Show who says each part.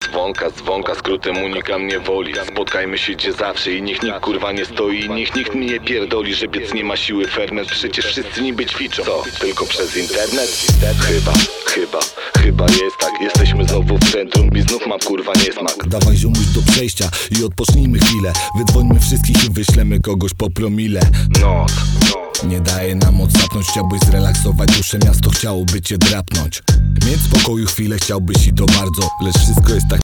Speaker 1: Dzwonka, skrótem unikam niewoli. Spotkajmy się gdzie zawsze i niech nikt kurwa nie stoi. I nikt mi nie pierdoli, że biec nie ma siły ferment. Przecież wszyscy niby ćwiczą. Co? Tylko przez internet? Chyba jest tak. Jesteśmy znowu w centrum i znów mam kurwa niesmak.
Speaker 2: Dawaj ziomuś do przejścia i odpocznijmy chwilę. Wydzwońmy wszystkich i wyślemy kogoś po promile.
Speaker 1: Noc.
Speaker 2: Nie daje nam odsapnąć, chciałbyś zrelaksować duszę. Miasto chciałoby cię drapnąć. Mieć w spokoju chwilę chciałbyś i to bardzo. Lecz wszystko jest tak